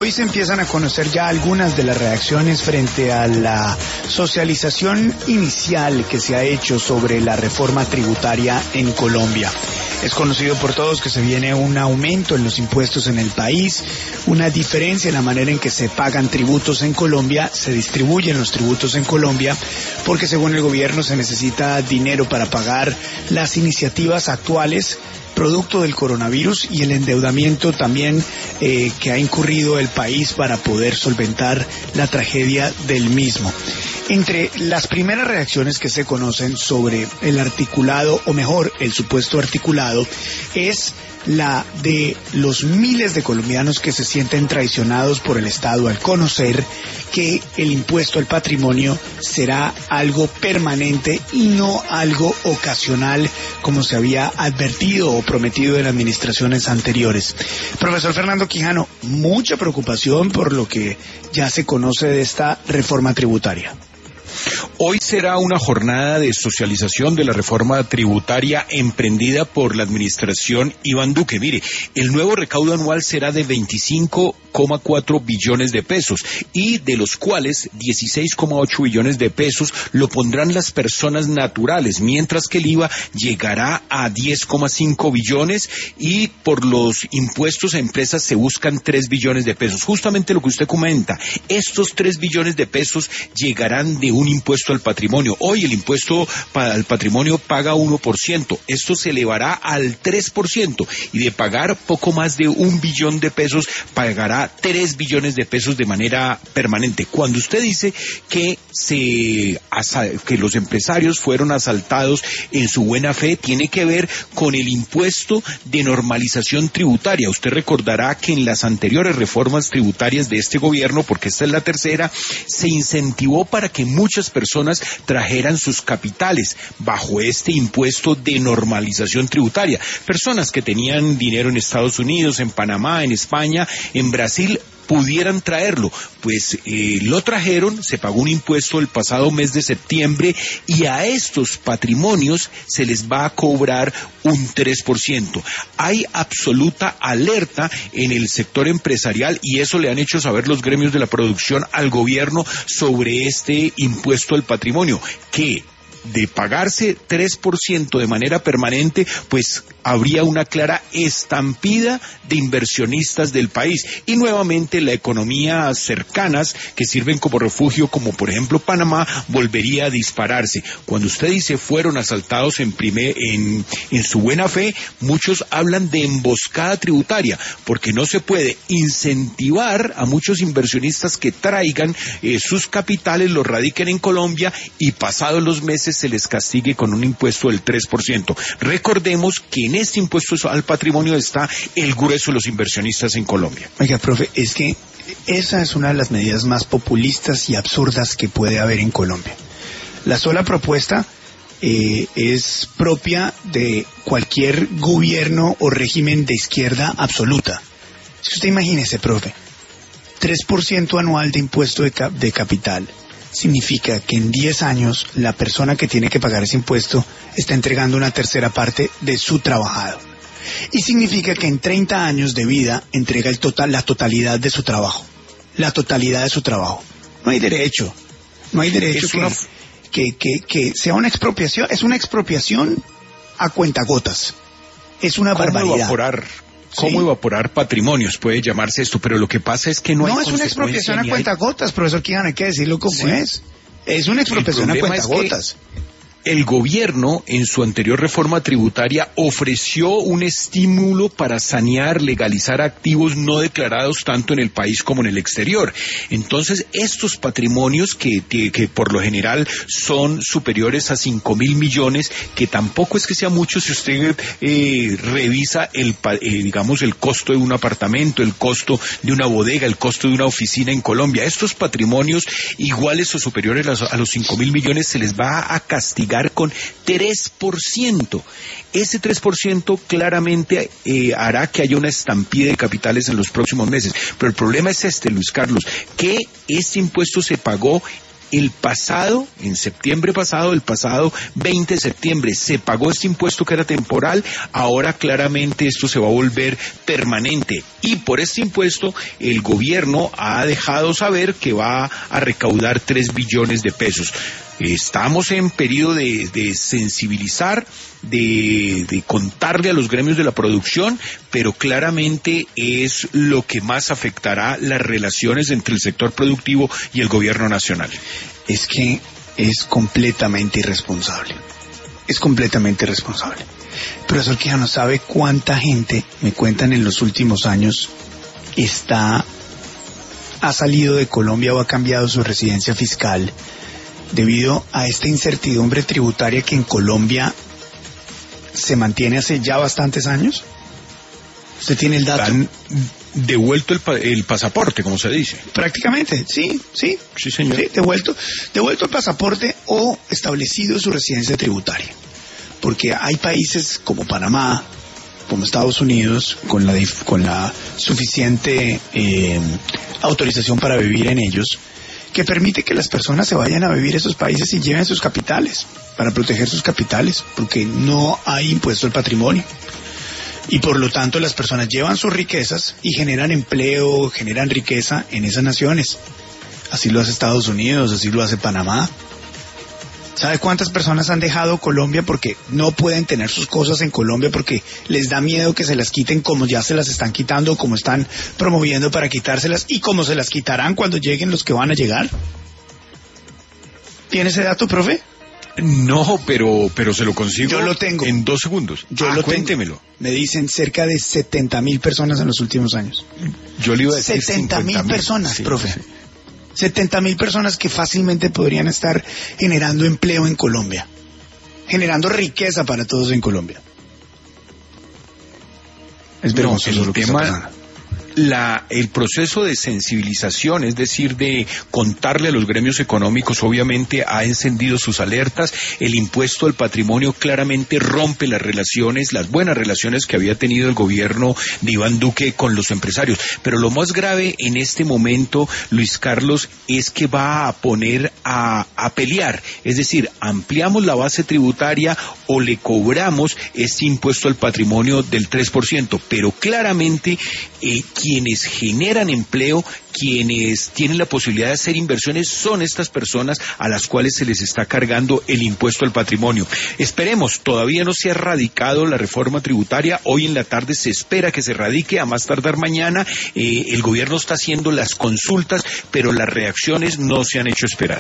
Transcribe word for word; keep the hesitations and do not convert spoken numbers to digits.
Hoy se empiezan a conocer ya algunas de las reacciones frente a la socialización inicial que se ha hecho sobre la reforma tributaria en Colombia. Es conocido por todos que se viene un aumento en los impuestos en el país, una diferencia en la manera en que se pagan tributos en Colombia, se distribuyen los tributos en Colombia, porque según el gobierno se necesita dinero para pagar las iniciativas actuales producto del coronavirus y el endeudamiento también eh, que ha incurrido el país para poder solventar la tragedia del mismo. Entre las primeras reacciones que se conocen sobre el articulado, o mejor, el supuesto articulado, es la de los miles de colombianos que se sienten traicionados por el Estado al conocer que el impuesto al patrimonio será algo permanente y no algo ocasional como se había advertido o prometido en administraciones anteriores. Profesor Fernando Quijano, mucha preocupación por lo que ya se conoce de esta reforma tributaria. Hoy será una jornada de socialización de la reforma tributaria emprendida por la administración Iván Duque. Mire, el nuevo recaudo anual será de veinticinco coma cuatro billones de pesos y de los cuales dieciséis coma ocho billones de pesos lo pondrán las personas naturales, mientras que el I V A llegará a diez coma cinco billones y por los impuestos a empresas se buscan tres billones de pesos. Justamente lo que usted comenta, estos tres billones de pesos llegarán de un impuesto al patrimonio. Hoy el impuesto al patrimonio paga uno por ciento, esto se elevará al tres por ciento y de pagar poco más de un billón de pesos pagará tres billones de pesos de manera permanente. Cuando usted dice que se que los empresarios fueron asaltados en su buena fe, tiene que ver con el impuesto de normalización tributaria. Usted recordará que en las anteriores reformas tributarias de este gobierno, porque esta es la tercera, se incentivó para que muchas personas trajeran sus capitales bajo este impuesto de normalización tributaria. Personas que tenían dinero en Estados Unidos, en Panamá, en España, en Brasil, pudieran traerlo, pues eh, lo trajeron, se pagó un impuesto el pasado mes de septiembre y a estos patrimonios se les va a cobrar un tres por ciento. Hay absoluta alerta en el sector empresarial y eso le han hecho saber los gremios de la producción al gobierno sobre este impuesto al patrimonio, que de pagarse tres por ciento de manera permanente, pues habría una clara estampida de inversionistas del país y nuevamente la economía cercanas que sirven como refugio, como por ejemplo Panamá, volvería a dispararse. Cuando usted dice fueron asaltados en, primer, en, en su buena fe, muchos hablan de emboscada tributaria, porque no se puede incentivar a muchos inversionistas que traigan eh, sus capitales, los radiquen en Colombia y pasados los meses se les castigue con un impuesto del tres por ciento. Recordemos que en este impuesto al patrimonio está el grueso de los inversionistas en Colombia. Oiga, profe, es que esa es una de las medidas más populistas y absurdas que puede haber en Colombia. La sola propuesta eh, es propia de cualquier gobierno o régimen de izquierda absoluta. Si usted imagínese, profe, tres por ciento anual de impuesto de, cap de capital, significa que en diez años la persona que tiene que pagar ese impuesto está entregando una tercera parte de su trabajado. Y significa que en treinta años de vida entrega el total, la totalidad de su trabajo. La totalidad de su trabajo. No hay derecho. No hay derecho que, una... que, que, que sea una expropiación. Es una expropiación a cuentagotas. Es una barbaridad. Evaporar? ¿Cómo sí. evaporar patrimonios? Puede llamarse esto, pero lo que pasa es que no, no hay es una expropiación a cuentagotas, hay... profesor Quijano, hay que decirlo como sí. es. Es una expropiación a cuentagotas. El gobierno, en su anterior reforma tributaria, ofreció un estímulo para sanear, legalizar activos no declarados tanto en el país como en el exterior. Entonces, estos patrimonios que, que, que por lo general son superiores a cinco mil millones, que tampoco es que sea mucho si usted eh, revisa el, eh, digamos, el costo de un apartamento, el costo de una bodega, el costo de una oficina en Colombia. Estos patrimonios iguales o superiores a, a los cinco mil millones se les va a castigar con tres por ciento. Ese tres por ciento claramente eh, hará que haya una estampida de capitales en los próximos meses. Pero el problema es este, Luis Carlos, que este impuesto se pagó el pasado, en septiembre pasado, el pasado veinte de septiembre, se pagó este impuesto que era temporal, ahora claramente esto se va a volver permanente. Y por este impuesto, el gobierno ha dejado saber que va a recaudar tres billones de pesos. Estamos en periodo de, de sensibilizar, de, de contarle a los gremios de la producción, pero claramente es lo que más afectará las relaciones entre el sector productivo y el gobierno nacional. Es que es completamente irresponsable. Es completamente irresponsable. Profesor Quijano, ¿sabe cuánta gente, me cuentan en los últimos años, está, ha salido de Colombia o ha cambiado su residencia fiscal debido a esta incertidumbre tributaria que en Colombia se mantiene hace ya bastantes años? ¿Usted tiene el dato? Han devuelto el, pa el pasaporte, como se dice. Prácticamente, sí, sí. Sí, señor. Sí, devuelto, devuelto el pasaporte o establecido su residencia tributaria. Porque hay países como Panamá, como Estados Unidos, con la, con la suficiente eh, autorización para vivir en ellos, que permite que las personas se vayan a vivir a esos países y lleven sus capitales, para proteger sus capitales, porque no hay impuesto al patrimonio. Y por lo tanto las personas llevan sus riquezas y generan empleo, generan riqueza en esas naciones. Así lo hace Estados Unidos, así lo hace Panamá. ¿Sabe cuántas personas han dejado Colombia porque no pueden tener sus cosas en Colombia porque les da miedo que se las quiten como ya se las están quitando, como están promoviendo para quitárselas y como se las quitarán cuando lleguen los que van a llegar? ¿Tiene ese dato, profe? No, pero pero se lo consigo. Yo lo tengo. En dos segundos. Yo ah, lo cuéntemelo. Tengo. Me dicen cerca de setenta mil personas en los últimos años. Yo le iba a decir setenta mil personas, sí, profe. Sí. setenta mil personas que fácilmente podrían estar generando empleo en Colombia, generando riqueza para todos en Colombia. Es vergonzoso no, lo que tema, está pasando. La, el proceso de sensibilización, es decir, de contarle a los gremios económicos, obviamente ha encendido sus alertas. El impuesto al patrimonio claramente rompe las relaciones, las buenas relaciones que había tenido el gobierno de Iván Duque con los empresarios. Pero lo más grave en este momento, Luis Carlos, es que va a poner a, a pelear. Es decir, ampliamos la base tributaria o le cobramos este impuesto al patrimonio del tres por ciento. Pero claramente, eh, quienes generan empleo, quienes tienen la posibilidad de hacer inversiones, son estas personas a las cuales se les está cargando el impuesto al patrimonio. Esperemos, todavía no se ha radicado la reforma tributaria, hoy en la tarde se espera que se radique, a más tardar mañana. Eh, el gobierno está haciendo las consultas, pero las reacciones no se han hecho esperar.